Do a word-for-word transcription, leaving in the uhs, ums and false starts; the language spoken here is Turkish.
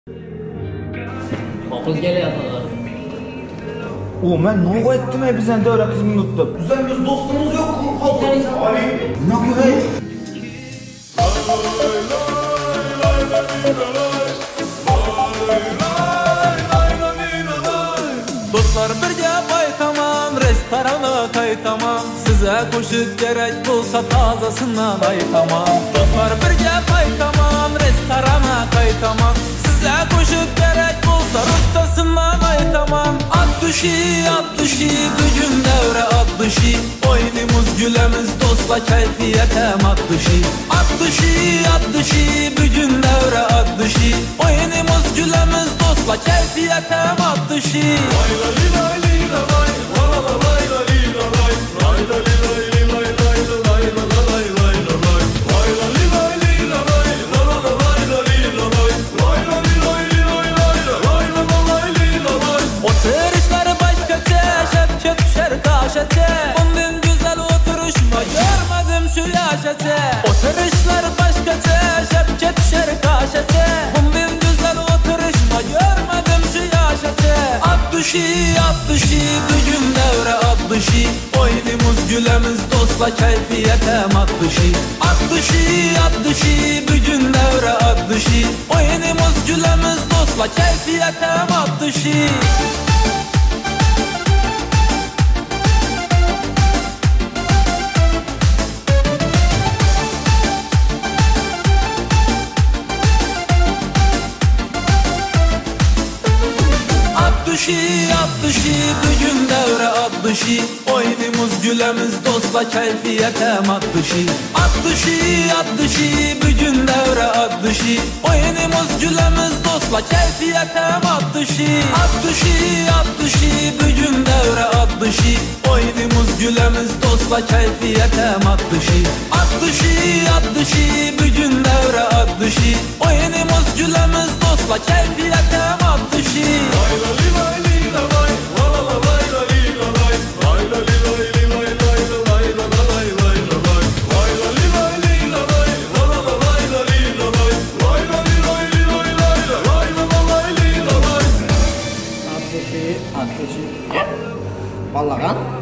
Okul geliyorlar. O ben ne ettim ya bizden devre kızımı tuttum. Güzel biz dostumuz yok mu? Ali. Ne yapıyor? Dostlar birge baytamam, restorana kaytamam. Size koşup gerek bulsa tazasından aytamam. Dostlar birge baytamam, restorana kaytamam. Size koşup gerek bulsa ustasından aytamam. At düşi, at düşi, bugün devre at düşi. Oynumuz gülemiz dostla keyfiyetem at düşi. At düşi, at düşi, bugün devre at düşi. Oynumuz gülemiz dostla keyfiyetem at düşi. Oturuşları başkaça, şapça düşer kaşaça. Bundan güzel oturuşma görmedim şu yaşaça. Oturuşları başkaça, şapça düşer kaşaça. Bundan güzel oturuşma görmedim şu yaşaça. At düşi, at düşi, bugün devre at düşi. Oynumuz gülemiz dostla keyfiyetem at düşi. At düşi, at düşi, bugün devre at düşi. Oynumuz gülemiz dostla keyfiyetem at düşi. At düşi, at düşi, bugün devre at düşi. Oynumuz gülemiz dostla keyfiyetem at düşi. At düşi, at düşi, bugün devre at düşi. Oynumuz gülemiz dostla keyfiyetem at düşi. At düşi, at düşi, bugün devre at düşi. Oynumuz gülemiz dostla keyfiyetem at düşi. At düşi, at düşi, bugün devre at düşi. Oynumuz gülemiz dostla keyfiyetem at düşi. Atlışı, atlışı. Vallahi kan.